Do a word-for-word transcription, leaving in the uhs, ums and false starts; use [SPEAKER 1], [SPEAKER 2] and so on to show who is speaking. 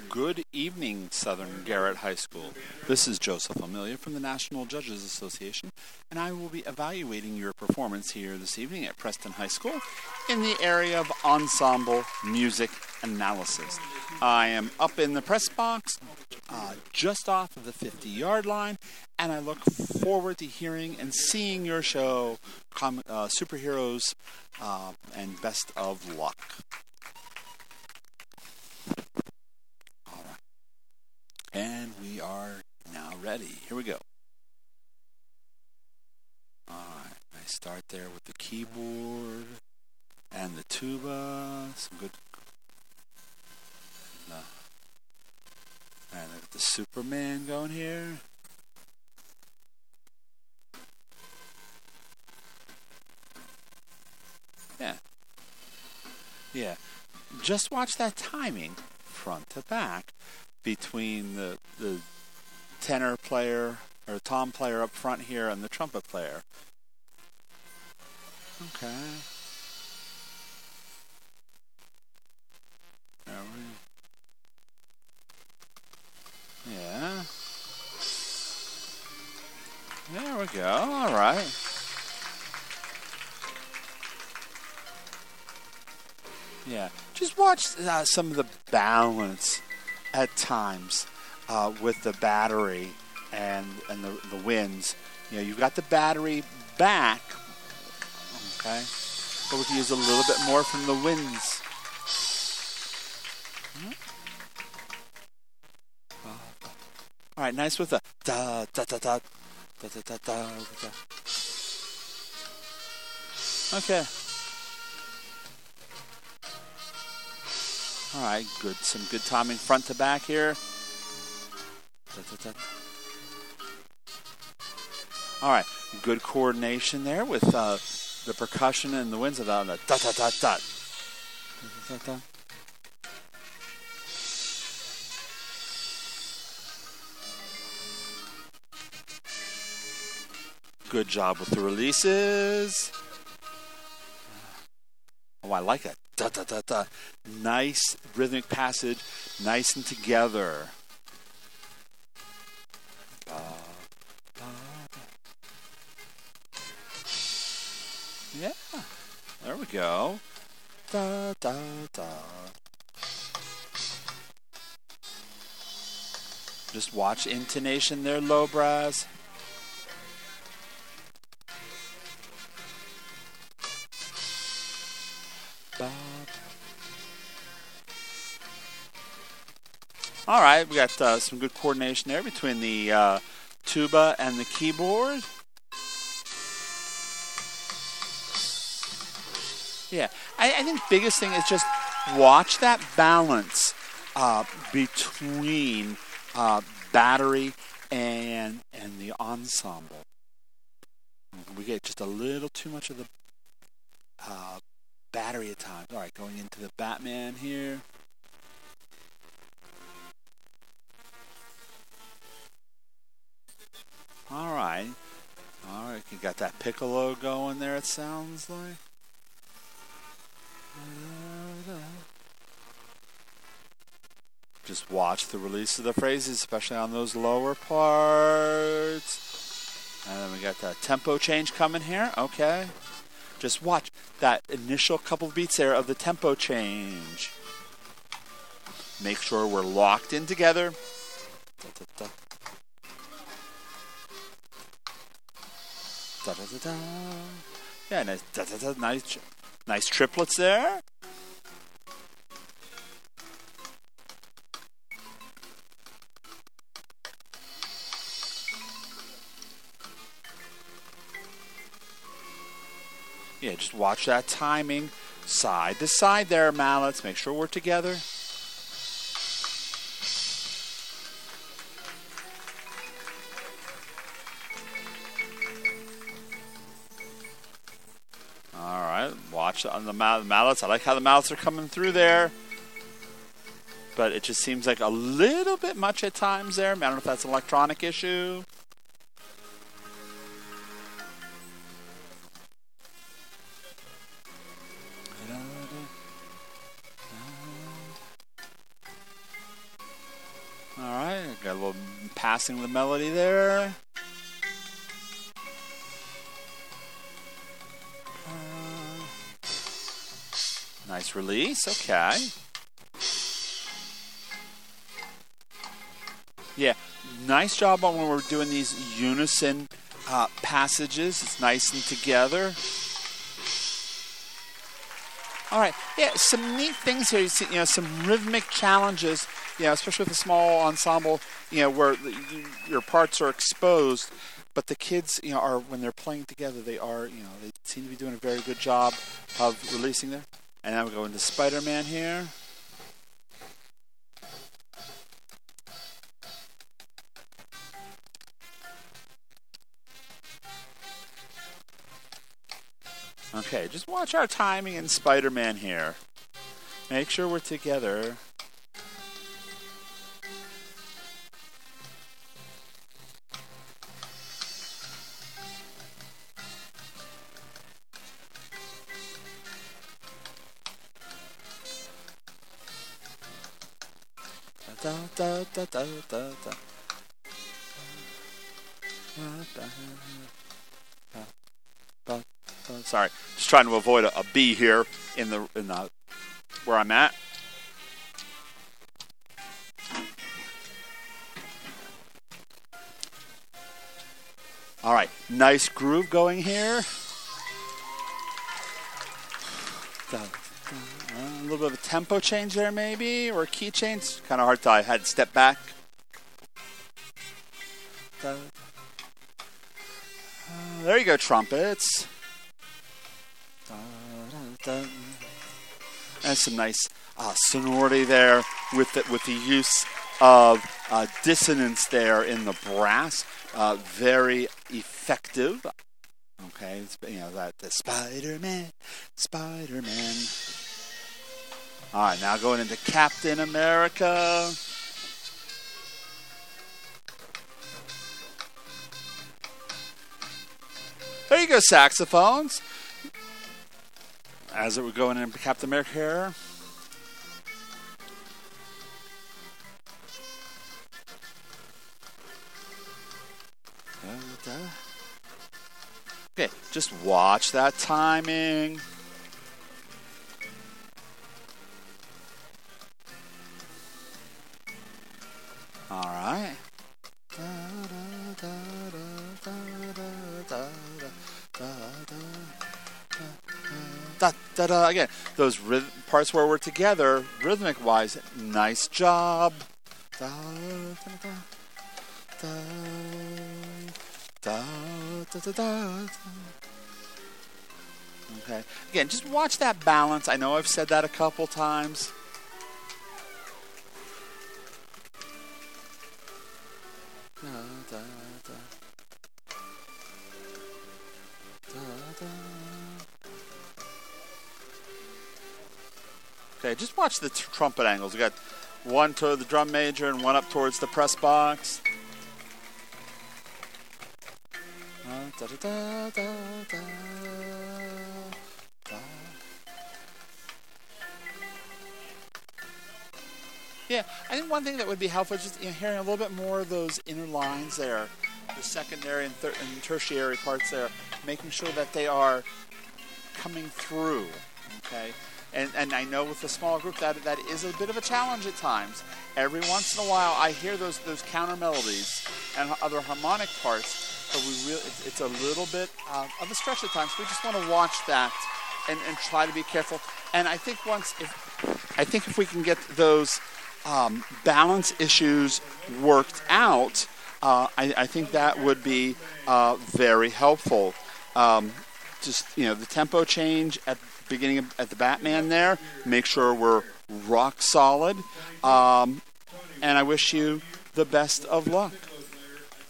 [SPEAKER 1] Good evening, Southern Garrett High School. This is Joseph Amelia from the National Judges Association, and I will be evaluating your performance here this evening at Preston High School in the area of ensemble music analysis. I am up in the press box, uh, just off of the fifty-yard line, and I look forward to hearing and seeing your show, com- uh, Superheroes, uh, and best of luck. And we are now ready. Here we go. Alright, nice start there with the keyboard and the tuba. Some good. And, uh, and look at the Superman going here. Yeah. Yeah. Just watch that timing front to back between the the tenor player or tom player up front here and the trumpet player. Okay. There we Yeah. There we go. All right. Yeah. Just watch uh, some of the balance at times uh, with the battery and and the, the winds. You know, you've got the battery back, okay, but we can use a little bit more from the winds. All right, nice with the da da da da da da da da da. Okay. All right, good. Some good timing front to back here. Da, da, da. All right, good coordination there with uh, the percussion and the winds of the da da da da. Da, da, da. Good job with the releases. Oh, I like that. Da, da, da, da. Nice rhythmic passage, nice and together. Ba, ba, ba. Yeah, there we go. Da, da, da. Just watch intonation there, low brass. All right, we got uh, some good coordination there between the uh, tuba and the keyboard. Yeah, I, I think the biggest thing is just watch that balance uh, between uh, battery and and the ensemble. We get just a little too much of the uh, battery at times. All right, going into the Batman here. All right. All right, you got that piccolo going there, it sounds like. Just watch the release of the phrases, especially on those lower parts. And then we got that tempo change coming here. Okay. Just watch that initial couple of beats there of the tempo change. Make sure we're locked in together. Da, da, da. Da, da, da, da. Yeah, nice, da, da, da, nice, nice triplets there. Yeah, just watch that timing, side to side there, mallets. Make sure we're together. All right, watch on the mallets. I like how the mallets are coming through there. But it just seems like a little bit much at times there. I don't know if that's an electronic issue. All right, got a little passing the melody there. Uh, nice release, okay. Yeah, nice job on when we're doing these unison uh, passages. It's nice and together. All right, yeah, some neat things here. You see, you know, some rhythmic challenges, you know, especially with a small ensemble, you know, where the, your parts are exposed, but the kids, you know, are, when they're playing together, they are, you know, they seem to be doing a very good job of releasing there. And now we go into Spider-Man here. Okay, just watch our timing in Spider-Man here. Make sure we're together. Da, da, da, da, da, da. Sorry, just trying to avoid a, a B here in the in the where I'm at. All right, nice groove going here. A little bit of a tempo change there, maybe, or a key change. Kind of hard to. I had to step back. Uh, there you go, trumpets. And some nice uh, sonority there with the, with the use of uh, dissonance there in the brass. Uh, very effective. Okay, you know that the Spider-Man, Spider-Man. All right, now going into Captain America. There you go, saxophones. As it would go into Captain America here. Okay, just watch that timing. All right. Da, da, da. Again, those ryth- parts where we're together, rhythmic-wise, nice job. Da, da, da, da, da, da, da, da. Okay. Again, just watch that balance. I know I've said that a couple times. Da, da, da. Da, da. Okay, just watch the t- trumpet angles. We got one toward the drum major and one up towards the press box. Uh, da, da, da, da, da, da. Yeah, I think one thing that would be helpful is just, you know, hearing a little bit more of those inner lines there, the secondary and, thir- and tertiary parts there, making sure that they are coming through. Okay. And and I know with the small group that that is a bit of a challenge at times. Every once in a while, I hear those those counter melodies and other harmonic parts, but we really it's, it's a little bit uh, of a stretch at times. We just want to watch that and, and try to be careful. And I think once if I think if we can get those um, balance issues worked out, uh, I, I think that would be uh, very helpful. Um, just you know the tempo change at beginning of, at the Batman there. Make sure we're rock solid. Um, and I wish you the best of luck.